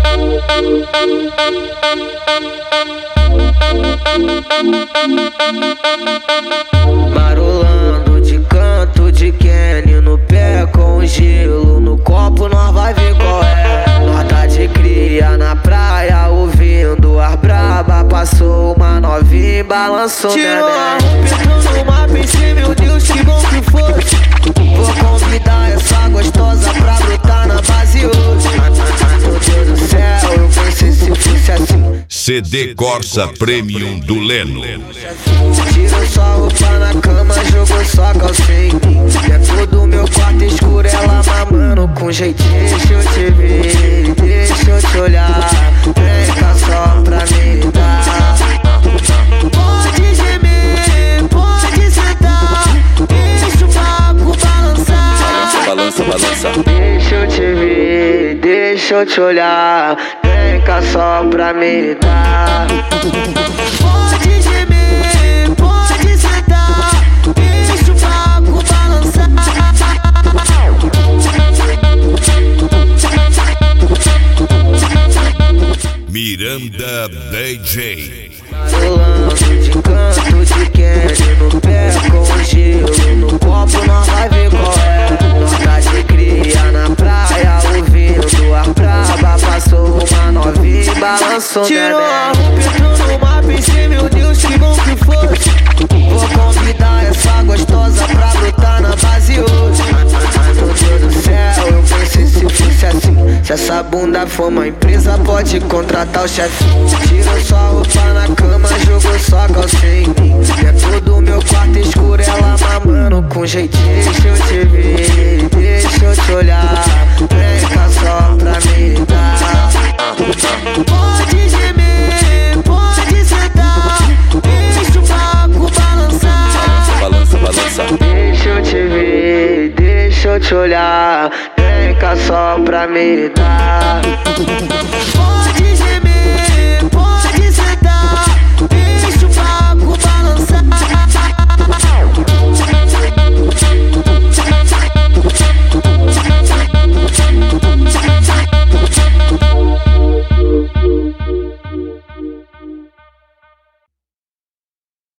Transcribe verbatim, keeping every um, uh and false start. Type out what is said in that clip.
Marolando de canto de Kenny no pé com gelo no copo, nós vai ver qual é. Nós tá de cria na praia ouvindo as braba, passou uma novinha e balançou. Tirou a roupa numa piscina, meu Deus, que bom que foi. Vou convidar essa gostosa pra brotar na base hoje. Meu Deus do céu, eu pensei se fosse assim. C D Corsa Premium do Leno. Tirou sua roupa na cama, jogou sua calcinha em mim. Dentro do meu quarto escuro, ela mamando com jeitinho. Deixa eu te ver, deixa eu te olhar. Vem cá só pra me dar. Pode gemer, pode sentar. Deixa o papo balançar. Balança, balança, balança. Deixa eu te ver, deixa eu te olhar. Vem cá só pra me dar. Pode gemer, pode sentar. Deixa o papo balançar. Miranda D J. Marolando de canto de Kenny no pé com gelo no copo, nós vai ver qual é. Nós tá de cria na praia ouvindo as braba, passou uma novinha e balançou. Tirou a roupa numa piscina, meu Deus, que bom que foi. Vou convidar essa gostosa pra brotar na base hoje. Meu Deus do céu, eu pensei se fosse assim. Se essa bunda for uma empresa, pode contratar o chefe. Tirou sua roupa na cama, jogou sua calcinha em mim. Dentro do meu quarto escuro, ela mamando com jeitinho. Deixa eu te ver, deixa eu te olhar. Vem cá só pra me dar. Pode gemer, pode sentar. Deixa o papo balançar. Balança, balança. Deixa eu te ver, deixa eu te olhar. Vem cá só pra me dar. Pode gemer.